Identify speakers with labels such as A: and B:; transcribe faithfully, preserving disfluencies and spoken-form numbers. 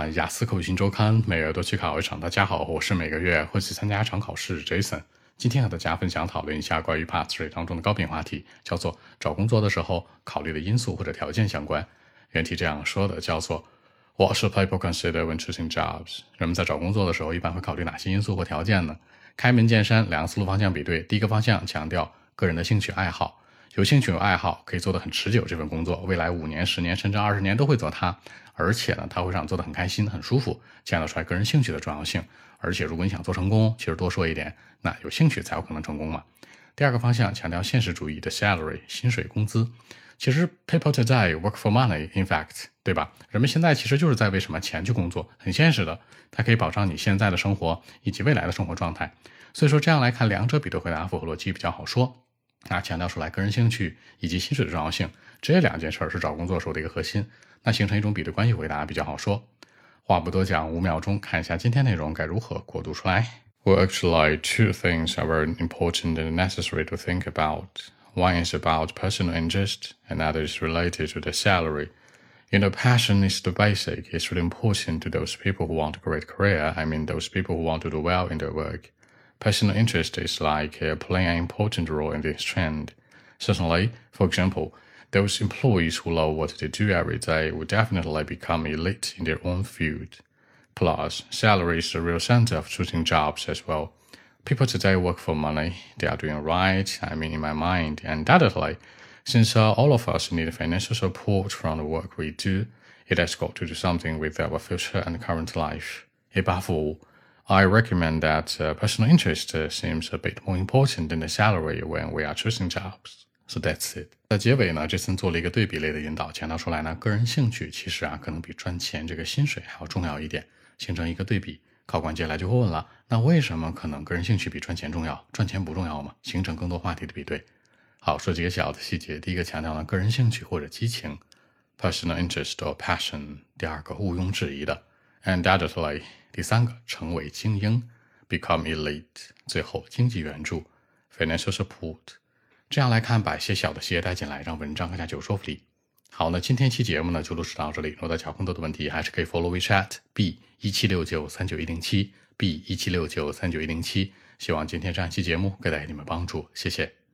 A: 看雅思口语新周刊，每月都去考一场。大家好，我是每个月会去参加一场考试 Jason。今天和大家分享讨论一下关于 Part three 当中的高频话题，叫做找工作的时候考虑的因素或者条件相关。原题这样说的，叫做 What should people consider when choosing jobs？ 人们在找工作的时候一般会考虑哪些因素或条件呢？开门见山，两个思路方向比对。第一个方向强调个人的兴趣爱好，有兴趣有爱好可以做得很持久，这份工作未来五年十年甚至二十年都会做它，而且呢他会让你做得很开心很舒服，见得出来个人兴趣的重要性。而且如果你想做成功，其实多说一点，那有兴趣才有可能成功嘛。第二个方向强调现实主义的 salary 薪水工资。其实 people today work for money in fact， 对吧？人们现在其实就是在为什么钱去工作，很现实的，它可以保障你现在的生活以及未来的生活状态。所以说这样来看，两者比对回答符合逻辑比较好说。那强调出来个人兴趣以及薪水的重要性，这两件事是找工作时候的一个核心，那形成一种比对关系回答比较好说。话不多讲，五秒钟看一下今天内容该如何过渡出来。Well, actually, two things are very important and necessary to think about. One is about personal interest, and another is related to the salary. You know, passion is the basic. It's really important to those people who want a great career. I mean, those people who want to do well in their work. Personal interest is like uh, playing an important role in this trend. Certainly, for example, those employees who love what they do every day will definitely become elite in their own field. Plus, salary is the real center of choosing jobs as well. People today work for money. They are doing right, I mean in my mind, undoubtedly. Since uh, all of us need financial support from the work we do, it has got to do something with our future and current life. Above all, I recommend that uh, personal interest uh, seems a bit more important than the salary when we are choosing jobs. So that's it. 在结尾呢，这次做了一个对比类的引导，强调出来呢，个人兴趣其实啊，可能比赚钱这个薪水还要重要一点，形成一个对比。考官接下来就会问了，那为什么可能个人兴趣比赚钱重要？赚钱不重要吗？形成更多话题的比对。好，说几个小的细节。第一个强调呢，个人兴趣或者激情 ，personal interest or passion。第二个毋庸置疑的 ，undoubtedly。第三个成为精英 ，become elite。最后经济援助 ，financial support。这样来看，把一些小的细节带进来，让文章更加具有说服力。好，那今天期节目呢就录制到这里。如果大家有更多的问题，还是可以 follow WeChat B 一七六九三九一零七 B 一七六九三九一零七。希望今天这样一期节目给大家你们帮助，谢谢。